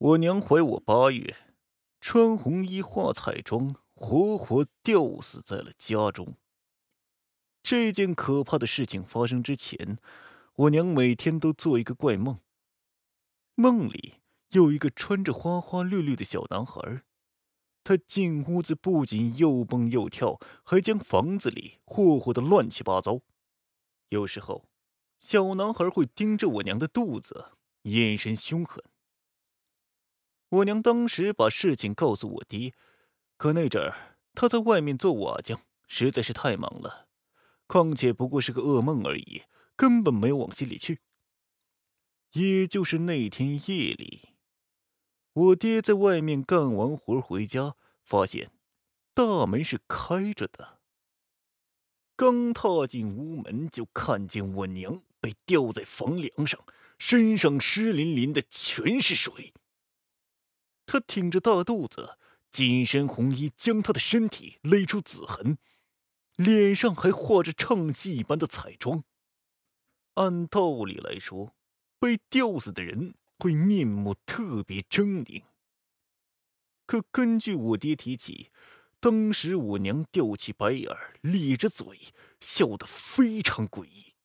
我娘怀我8月，穿红衣化彩妆，活活吊死在了家中。这件可怕的事情发生之前，我娘每天都做一个怪梦，梦里有一个穿着花花绿绿的小男孩，他进屋子不仅又蹦又跳，还将房子里霍霍得乱七八糟。有时候，小男孩会盯着我娘的肚子，眼神凶狠。我娘当时把事情告诉我爹，可那阵儿他在外面做瓦匠，实在是太忙了，况且不过是个噩梦而已，根本没有往心里去。也就是那天夜里，我爹在外面干完活回家，发现大门是开着的。刚踏进屋门，就看见我娘被吊在房梁上，身上湿淋淋的，全是水。她挺着大肚子，紧身红衣将她的身体勒出紫痕，脸上还画着唱戏一般的彩妆。按道理来说，被吊死的人会面目特别狰狞。可根据我爹提起，当时我娘吊起白眼儿，咧着嘴，笑得非常诡异。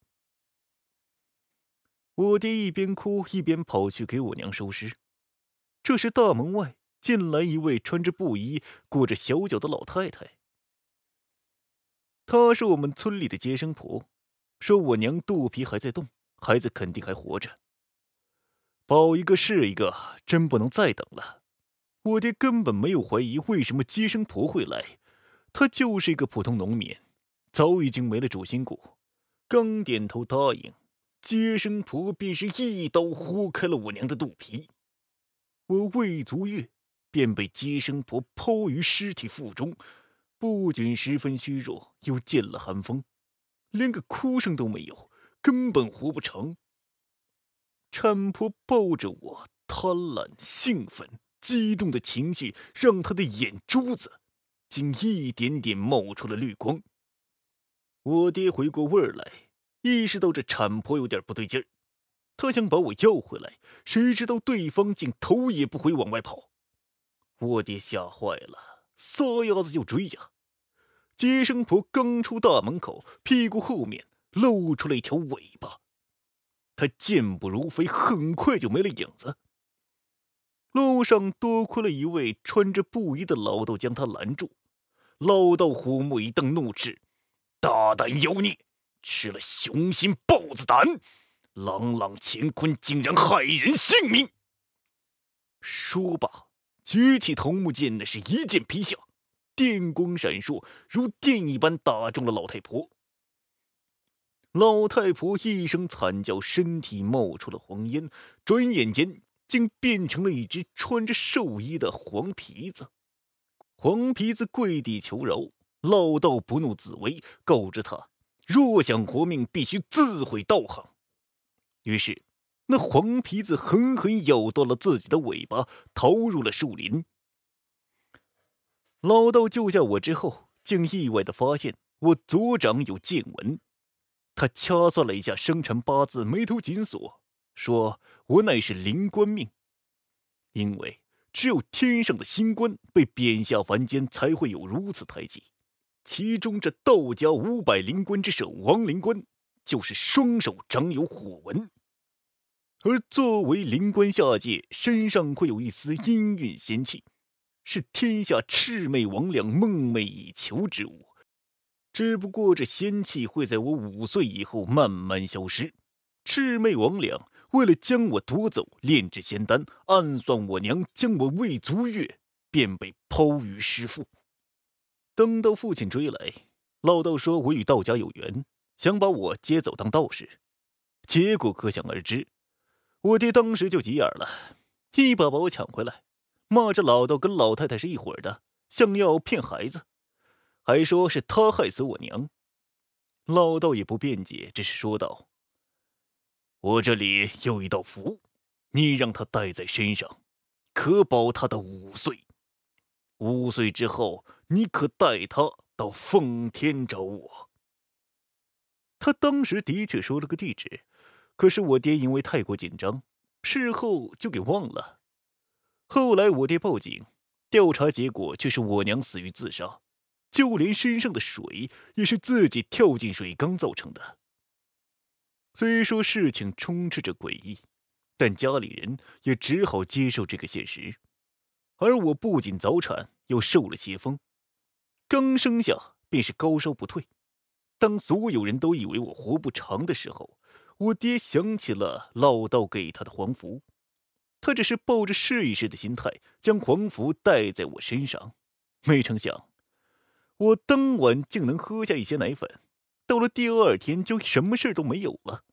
我爹一边哭一边跑去给我娘收尸。这时大门外进来一位穿着布衣、裹着小脚的老太太。她是我们村里的接生婆，说我娘肚皮还在动，孩子肯定还活着。保一个是一个，真不能再等了。我爹根本没有怀疑为什么接生婆会来，她就是一个普通农民，早已经没了主心骨。刚点头答应，接生婆便是一刀豁开了我娘的肚皮。我未足月，便被接生婆抛于尸体腹中，不仅十分虚弱，又见了寒风，连个哭声都没有，根本活不成。产婆抱着我，贪婪、兴奋、激动的情绪让她的眼珠子竟一点点冒出了绿光。我爹回过味儿来，意识到这产婆有点不对劲儿，他想把我要回来，谁知道对方竟头也不回往外跑。我爹吓坏了，撒丫子就追呀。接生婆刚出大门口，屁股后面露出了一条尾巴。她健步如飞，很快就没了影子。路上多亏了一位穿着布衣的老道将她拦住。老道虎目一瞪，怒斥：“大胆妖孽，吃了雄心豹子胆，朗朗乾坤，竟然害人性命！”说罢，举起桃木剑，那是一剑劈下，电光闪烁，如电一般打中了老太婆。老太婆一声惨叫，身体冒出了黄烟，转眼间竟变成了一只穿着寿衣的黄皮子。黄皮子跪地求饶，老道不怒自威，告知他若想活命，必须自毁道行。于是那黄皮子狠狠咬到了自己的尾巴，逃入了树林。老道救下我之后，竟意外地发现我左掌有剑纹。他掐算了一下生辰八字，眉头紧锁，说我乃是灵官命，因为只有天上的星官被贬下凡间，才会有如此胎记。其中这道家500灵官之首王灵官，就是双手掌有火纹。而作为灵官下界，身上会有一丝阴韵仙气，是天下魑魅魍魉梦寐以求之物。只不过这仙气会在我5岁以后慢慢消失。魑魅魍魉为了将我夺走，炼制仙丹，暗算我娘将我未足月，便被抛于尸腹。等到父亲追来，老道说我与道家有缘，想把我接走当道士。结果可想而知，我爹当时就急眼了，一把把我抢回来，骂着老道跟老太太是一伙的，想要骗孩子，还说是他害死我娘。老道也不辩解，只是说道：“我这里有一道符，你让他带在身上，可保他的5岁。5岁之后，你可带他到奉天找我。”他当时的确说了个地址，可是我爹因为太过紧张，事后就给忘了。 后来我爹报警，调查结果却是我娘死于自杀，就连身上的水也是自己跳进水缸造成的。虽说事情充斥着诡异，但家里人也只好接受这个现实。而我不仅早产，又受了邪风，刚生下便是高烧不退。当所有人都以为我活不长的时候，我爹想起了老道给他的黄符，他只是抱着试一试的心态，将黄符带在我身上。没成想，我当晚竟能喝下一些奶粉，到了第二天就什么事都没有了。